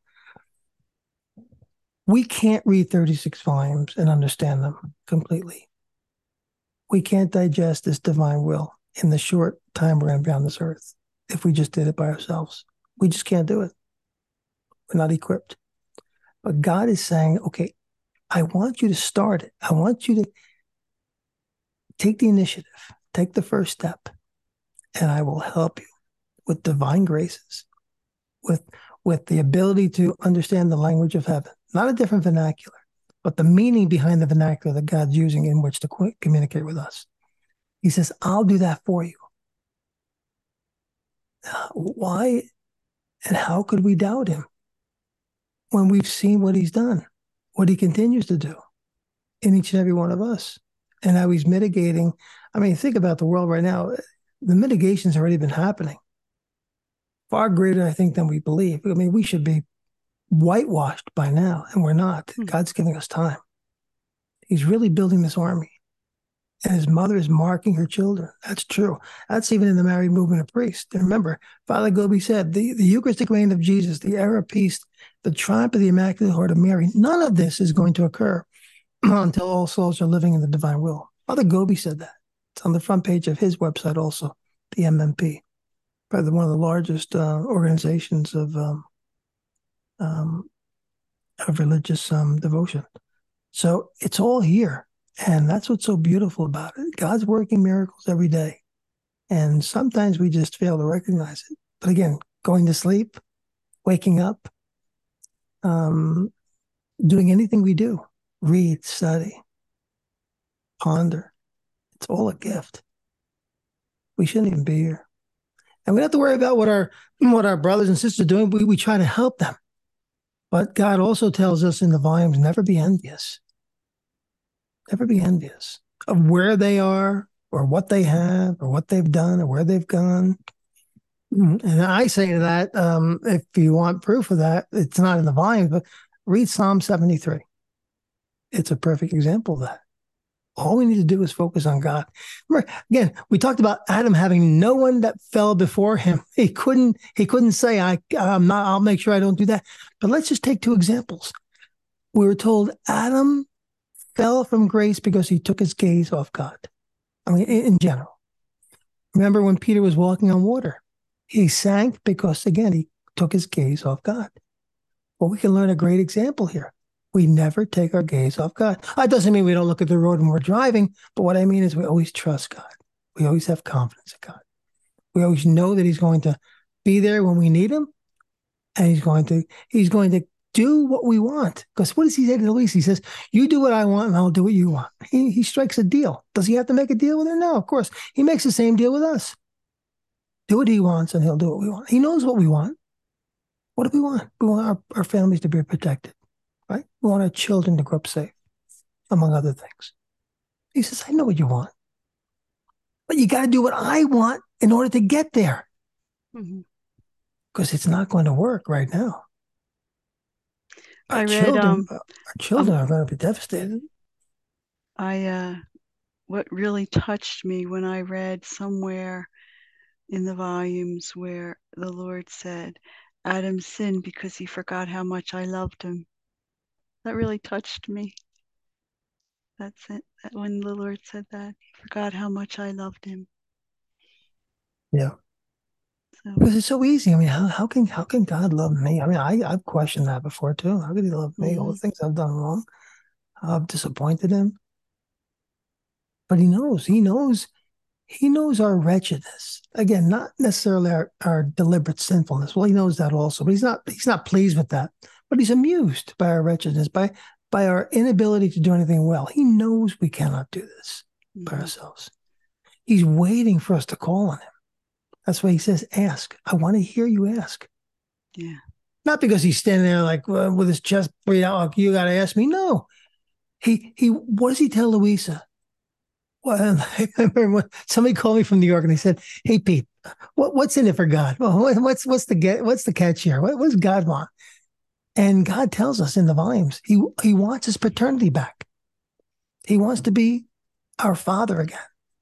We can't read thirty-six volumes and understand them completely. We can't digest this divine will in the short time we're going to be on this earth if we just did it by ourselves. We just can't do it. We're not equipped. But God is saying, okay, I want you to start it. I want you to take the initiative, take the first step, and I will help you with divine graces, with, with the ability to understand the language of heaven, not a different vernacular, but the meaning behind the vernacular that God's using in which to qu- communicate with us. He says, I'll do that for you. Uh, why and how could we doubt him when we've seen what he's done, what he continues to do in each and every one of us, and how he's mitigating? I mean, think about the world right now. The mitigation's already been happening. Far greater, I think, than we believe. I mean, we should be whitewashed by now, and we're not. Mm-hmm. God's giving us time. He's really building this army. And his mother is marking her children. That's true. That's even in the married movement of priests. And remember, Father Gobi said, the, the Eucharistic reign of Jesus, the era of peace, the triumph of the Immaculate Heart of Mary, none of this is going to occur until all souls are living in the divine will. Father Gobi said that. It's on the front page of his website also, the M M P, probably one of the largest uh, organizations of um, um, of religious um, devotion. So it's all here. And that's what's so beautiful about it. God's working miracles every day. And sometimes we just fail to recognize it. But again, going to sleep, waking up, um, doing anything we do, read, study, ponder. It's all a gift. We shouldn't even be here. And we don't have to worry about what our what our brothers and sisters are doing. We, we try to help them. But God also tells us in the volumes, never be envious. Never be envious of where they are or what they have or what they've done or where they've gone. And I say to that, um, if you want proof of that, it's not in the volume, but read Psalm seventy-three. It's a perfect example of that. All we need to do is focus on God. Remember, again, we talked about Adam having no one that fell before him. He couldn't, he couldn't say, I, I'm not, I'll make sure I don't do that. But let's just take two examples. We were told Adam fell from grace because he took his gaze off God. I mean, in, in general. Remember when Peter was walking on water? He sank because, again, he took his gaze off God. Well, we can learn a great example here. We never take our gaze off God. That doesn't mean we don't look at the road when we're driving, but what I mean is we always trust God. We always have confidence in God. We always know that he's going to be there when we need him, and he's going to, he's going to do what we want. Because what does he say to Luis? He says, you do what I want and I'll do what you want. He, he strikes a deal. Does he have to make a deal with her? No, of course. He makes the same deal with us. Do what he wants and he'll do what we want. He knows what we want. What do we want? We want our, our families to be protected, right? We want our children to grow up safe, among other things. He says, I know what you want. But you got to do what I want in order to get there. Because mm-hmm. it's not going to work right now. Our I read, children, um, our children um, are going to be devastated. I, uh, what really touched me when I read somewhere in the volumes where the Lord said, Adam sinned because he forgot how much I loved him. That really touched me. That's it. That when the Lord said that, he forgot how much I loved him. Yeah. So. Because it's so easy. I mean, how, how can how can God love me? I mean, I, I've questioned that before too. How could he love me? Mm-hmm. All the things I've done wrong. I've disappointed him. But he knows. He knows. He knows our wretchedness. Again, not necessarily our, our deliberate sinfulness. Well, he knows that also. But he's not he's not pleased with that. But he's amused by our wretchedness, by by our inability to do anything well. He knows we cannot do this mm-hmm. by ourselves. He's waiting for us to call on him. That's why he says, ask. I want to hear you ask. Yeah. Not because he's standing there like uh, with his chest breathed out, like, you got to ask me. No. He, he, what does he tell Louisa? Well, I remember when somebody called me from New York and they said, hey, Pete, what, what's in it for God? Well, what's, what's the get, what's the catch here? What, what does God want? And God tells us in the volumes, he, he wants his paternity back. He wants to be our father again.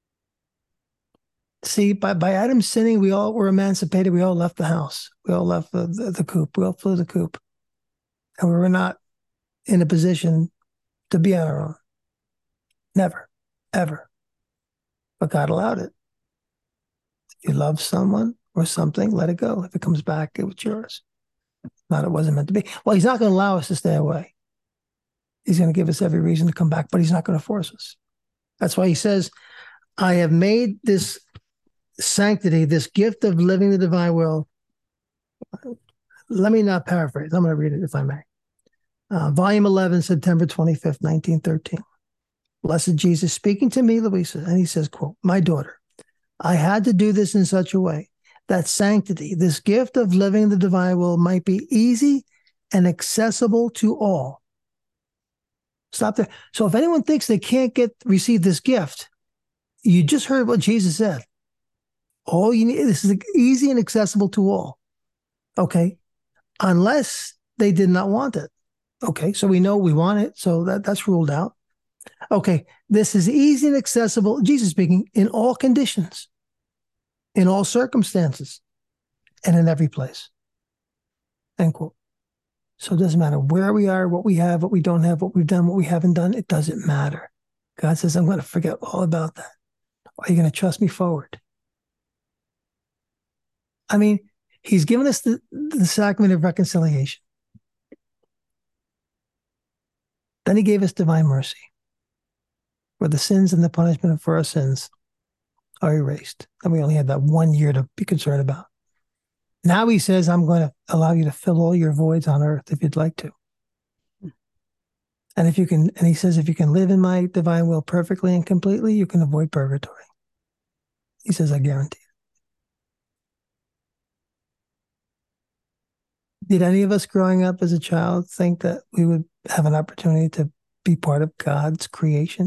See, by, by Adam sinning, we all were emancipated. We all left the house. We all left the, the, the coop. We all flew the coop. And we were not in a position to be on our own. Never, ever. But God allowed it. If you love someone or something, let it go. If it comes back, it was yours. Not, it wasn't meant to be. Well, he's not going to allow us to stay away. He's going to give us every reason to come back, but he's not going to force us. That's why he says, I have made this sanctity, this gift of living the divine will. Let me not paraphrase. I'm going to read it if I may. Uh, volume eleven, September twenty-fifth, nineteen thirteen. Blessed Jesus speaking to me, Louisa, and he says, quote, my daughter, I had to do this in such a way that sanctity, this gift of living the divine will, might be easy and accessible to all. Stop there. So if anyone thinks they can't get receive this gift, you just heard what Jesus said. All you need, this is easy and accessible to all. Okay. Unless they did not want it. Okay. So we know we want it. So that, that's ruled out. Okay. This is easy and accessible, Jesus speaking, in all conditions, in all circumstances, and in every place. End quote. So it doesn't matter where we are, what we have, what we don't have, what we've done, what we haven't done. It doesn't matter. God says, I'm going to forget all about that. Are you going to trust me forward? I mean, he's given us the, the sacrament of reconciliation. Then he gave us divine mercy, where the sins and the punishment for our sins are erased. And we only have that one year to be concerned about. Now he says, I'm going to allow you to fill all your voids on earth if you'd like to. And if you can, and he says, if you can live in my divine will perfectly and completely, you can avoid purgatory. He says, I guarantee it. Did any of us growing up as a child think that we would have an opportunity to be part of God's creation?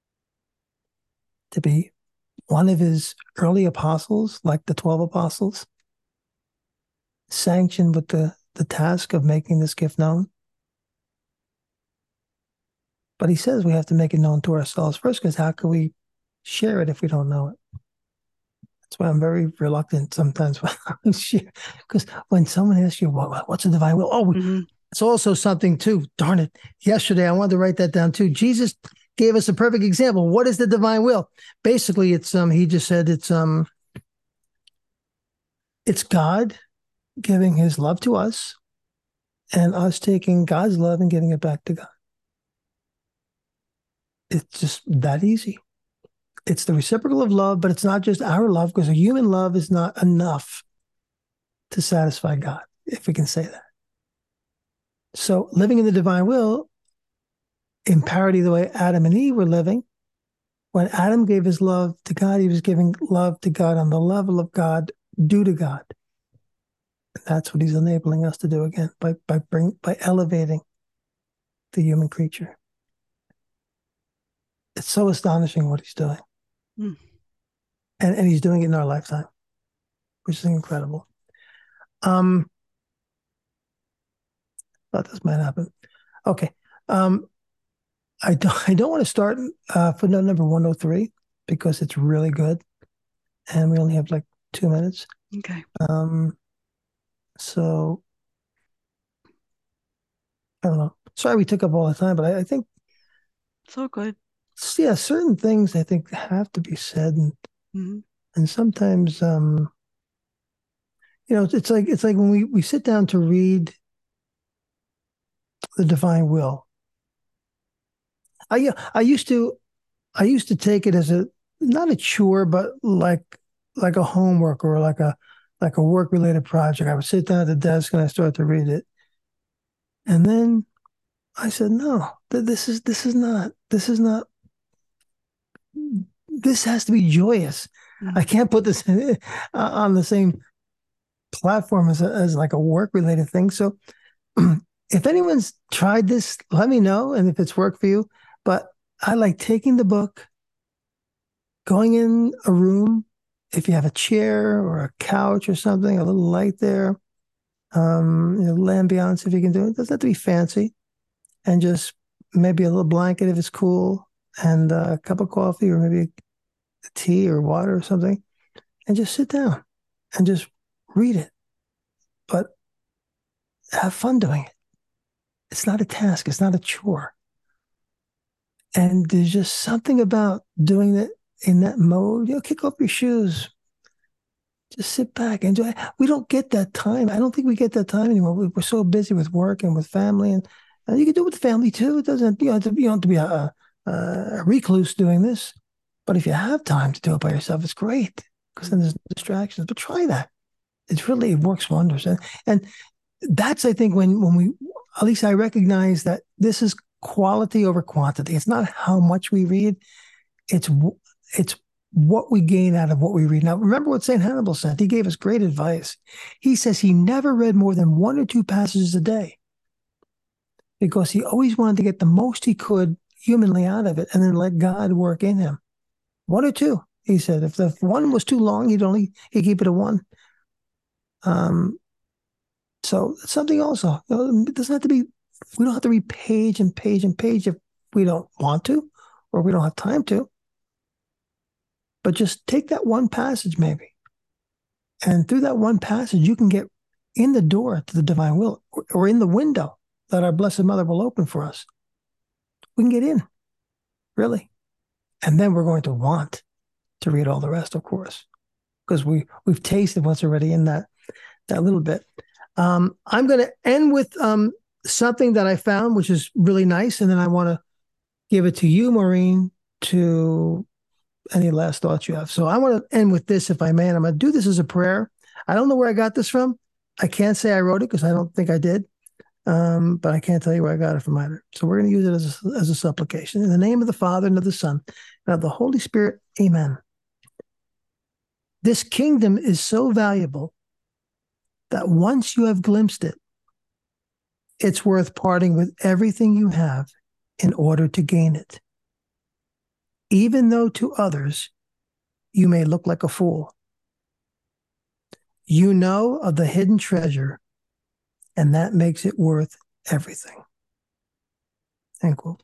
To be one of his early apostles, like the twelve apostles, sanctioned with the, the task of making this gift known? But he says we have to make it known to ourselves first, because how can we share it if we don't know it? That's why I'm very reluctant sometimes when I share, because when someone asks you, what, what's the divine will? Oh, mm-hmm. It's also something too. Darn it. Yesterday, I wanted to write that down too. Jesus gave us a perfect example. What is the divine will? Basically, it's um. He just said it's um. It's God giving his love to us, and us taking God's love and giving it back to God. It's just that easy. It's the reciprocal of love, but it's not just our love, because a human love is not enough to satisfy God, if we can say that. So living in the divine will, in parody the way Adam and Eve were living, when Adam gave his love to God, he was giving love to God on the level of God, due to God. And that's what he's enabling us to do again, by by bring by elevating the human creature. It's so astonishing what he's doing. Mm. And, and he's doing it in our lifetime, which is incredible. Um, thought this might happen. Okay. Um, I don't, I don't want to start uh, footnote number one oh three, because it's really good. And we only have like two minutes. Okay. Um, so, I don't know. Sorry we took up all the time, but I, I think. So good. Yeah, certain things I think have to be said, and mm-hmm. and sometimes, um, you know, it's like it's like when we, we sit down to read the divine will. I I used to I used to take it as a not a chore, but like like a homework or like a like a work related project. I would sit down at the desk and I start to read it, and then I said, no, this is this is not this is not. This has to be joyous. Mm-hmm. I can't put this in, uh, on the same platform as, a, as like a work-related thing. So if anyone's tried this, let me know, and if it's worked for you. But I like taking the book, going in a room, if you have a chair or a couch or something, a little light there, um, you know, ambiance if you can do it. It doesn't have to be fancy. And just maybe a little blanket if it's cool, and a cup of coffee or maybe tea or water or something, and just sit down and just read it. But have fun doing it. It's not a task. It's not a chore. And there's just something about doing it in that mode. You know, kick off your shoes. Just sit back, enjoy. We don't get that time. I don't think we get that time anymore. We're so busy with work and with family, and, and you can do it with family too. It doesn't, you know, you don't have to be a Uh, a recluse doing this. But if you have time to do it by yourself, it's great, because then there's distractions. But try that. It's really, it works wonders. And, and that's, I think, when, when we, at least I recognize that this is quality over quantity. It's not how much we read. It's it's what we gain out of what we read. Now, remember what Saint Hannibal said. He gave us great advice. He says he never read more than one or two passages a day because he always wanted to get the most he could humanly out of it and then let God work in him. One or two, he said. If the one was too long, he'd only he'd keep it at one. Um, so something also. It doesn't have to be. We don't have to read page and page and page if we don't want to, or we don't have time to. But just take that one passage, maybe, and through that one passage, you can get in the door to the divine will, or, or in the window that our Blessed Mother will open for us. We can get in, really. And then we're going to want to read all the rest, of course, because we, we've tasted what's already in that, that little bit. Um, I'm going to end with um, something that I found, which is really nice. And then I want to give it to you, Maureen, to any last thoughts you have. So I want to end with this, if I may, and I'm going to do this as a prayer. I don't know where I got this from. I can't say I wrote it because I don't think I did. Um, but I can't tell you where I got it from either. So we're going to use it as a, as a supplication. In the name of the Father, and of the Son, and of the Holy Spirit, amen. This kingdom is so valuable that once you have glimpsed it, it's worth parting with everything you have in order to gain it. Even though to others, you may look like a fool. You know of the hidden treasure, and that makes it worth everything. End quote.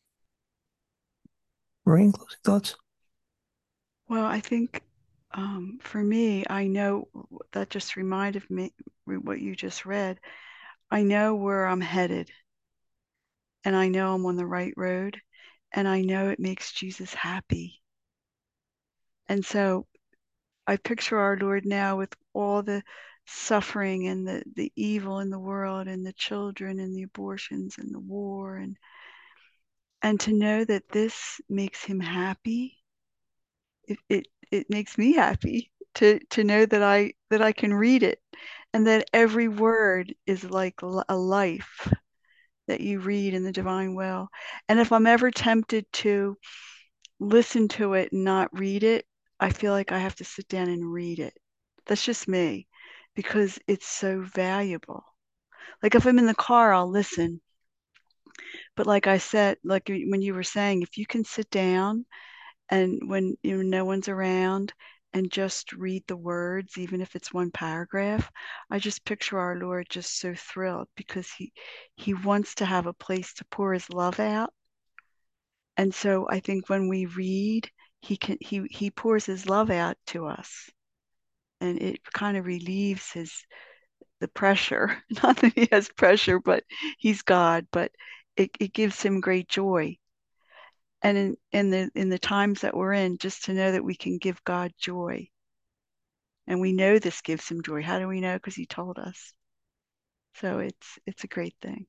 Maureen, closing thoughts? Well, I think um, for me, I know that just reminded me what you just read. I know where I'm headed, and I know I'm on the right road, and I know it makes Jesus happy. And so I picture our Lord now with all the suffering and the, the evil in the world and the children and the abortions and the war, and and to know that this makes him happy, it, it, it makes me happy to, to know that I that I can read it, and that every word is like a life that you read in the divine will. And if I'm ever tempted to listen to it and not read it, I feel like I have to sit down and read it. That's just me, because it's so valuable. Like if I'm in the car, I'll listen. But like I said, like when you were saying, if you can sit down and when you know no one's around and just read the words, even if it's one paragraph, I just picture our Lord just so thrilled because he he wants to have a place to pour his love out. And so I think when we read, he can he he pours his love out to us, and it kind of relieves his the pressure. Not that he has pressure, but he's God, but it, it gives him great joy. And in, in the in the times that we're in, just to know that we can give God joy. And we know this gives him joy. How do we know? Because he told us. So it's it's a great thing.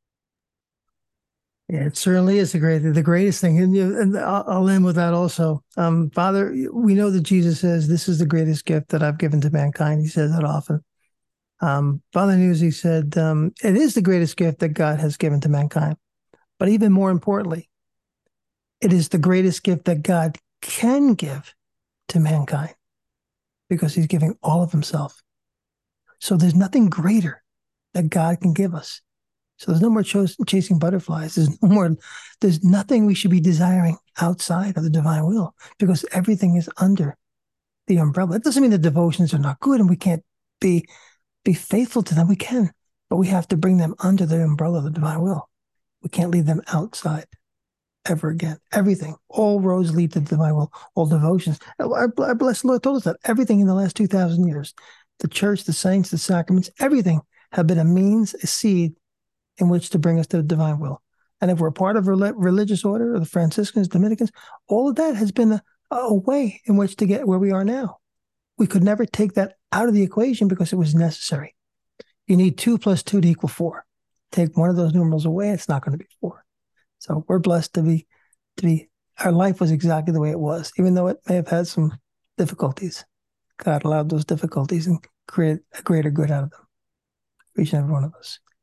Yeah, it certainly is the great, the greatest thing. And, you, and I'll, I'll end with that also. Um, Father, we know that Jesus says, this is the greatest gift that I've given to mankind. He says that often. Um, Father News, he said, um, it is the greatest gift that God has given to mankind. But even more importantly, it is the greatest gift that God can give to mankind because he's giving all of himself. So there's nothing greater that God can give us. So there's no more ch- chasing butterflies. There's no more, there's nothing we should be desiring outside of the divine will because everything is under the umbrella. It doesn't mean the devotions are not good and we can't be, be faithful to them. We can, but we have to bring them under the umbrella of the divine will. We can't leave them outside ever again. Everything, all roads lead to the divine will, all devotions. Our, our blessed Lord told us that everything in the last two thousand years, the church, the saints, the sacraments, everything have been a means, a seed in which to bring us to the divine will. And if we're part of a religious order, or the Franciscans, Dominicans, all of that has been a, a way in which to get where we are now. We could never take that out of the equation because it was necessary. You need two plus two to equal four. Take one of those numerals away, it's not going to be four. So we're blessed to be, to be, our life was exactly the way it was, even though it may have had some difficulties. God allowed those difficulties and create a greater good out of them for each and every one of us.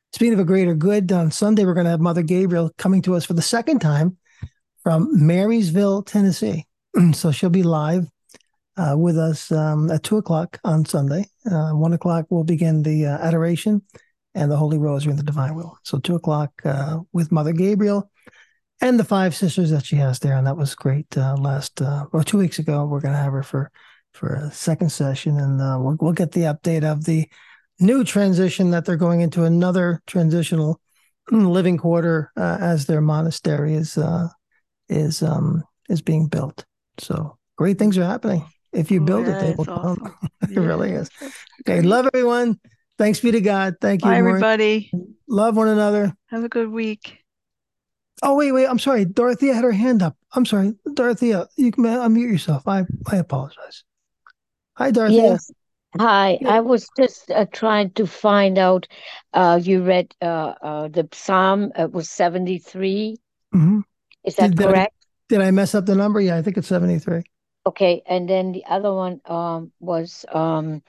Speaking of a greater good, on Sunday we're going to have Mother Gabriel coming to us for the second time from Marysville, Tennessee. So she'll be live uh, with us um, at two o'clock on Sunday. Uh, one o'clock we'll begin the uh, adoration and the Holy Rosary and the Divine Will. So two o'clock uh, with Mother Gabriel and the five sisters that she has there. And that was great uh, last, uh, or two weeks ago. We're going to have her for, for a second session, and uh, we'll, we'll get the update of the new transition that they're going into another transitional living quarter uh, as their monastery is uh, is um, is being built. So great things are happening. If you Oh, build yeah, it, they will it's come. awesome. It Yeah, really is. that's Okay, great. love everyone. Thanks be to God. Thank you, Bye, Maureen. everybody. Love one another. Have a good week. Oh, wait, wait. I'm sorry. Dorothea had her hand up. I'm sorry. Dorothea, you can unmute yourself. I, I apologize. Hi, Dorothea. Yes. Hi. Yeah. I was just uh, trying to find out. Uh, you read uh, uh, the Psalm uh, was seventy-three. Mhm. Is that Did, did I, correct? did I mess up the number? Yeah, I think it's seventy-three. Okay. And then the other one um, was um,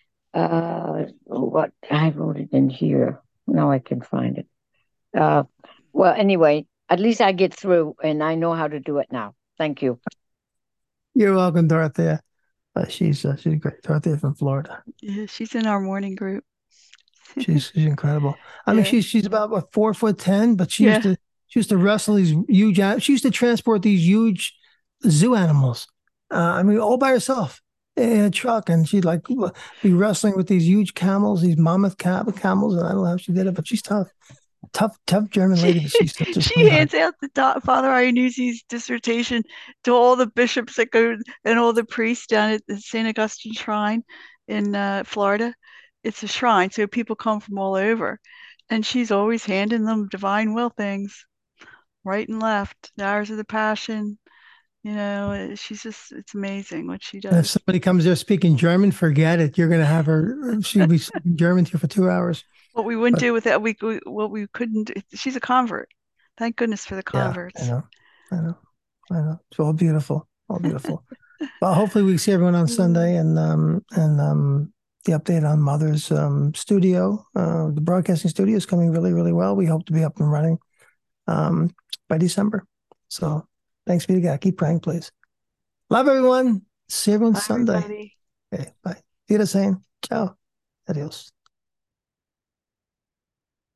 uh, what I wrote it in here. Now I can find it. Uh, well, anyway, at least I get through and I know how to do it now. Thank you. You're welcome, Dorothea. Uh, she's uh, she's great. Dorothea from Florida. Yeah, she's in our morning group. She's she's incredible. I Yeah. mean, she's she's about what four foot ten, but she Yeah. used to she used to wrestle these huge. She used to transport these huge zoo animals. Uh, I mean, all by herself in a truck, and she'd like be wrestling with these huge camels, these mammoth cam- camels, and I don't know how she did it, but she's tough, tough, tough German lady. But she's such a She sweetheart. hands out the do- Father Iannucci's dissertation to all the bishops that go and all the priests down at the Saint Augustine Shrine in uh, Florida. It's a shrine, so people come from all over, and she's always handing them divine will things, right and left. The hours of the Passion. You know, she's just, it's amazing what she And if does. somebody comes there speaking German, forget it. You're going to have her. She'll be speaking German to you for two hours. What we wouldn't But do with that, we, we what we couldn't. She's a convert. Thank goodness for the yeah, converts. I know, I know, I know. It's all beautiful, all beautiful. Well, hopefully we see everyone on Sunday, and um and um the update on Mother's um studio, uh, the broadcasting studio is coming really, really well. We hope to be up and running um by December. So thanks be to God. Keep praying, please. Love everyone. See everyone Bye, Sunday. everybody. Okay, bye. Wiedersehen. Ciao. Adios.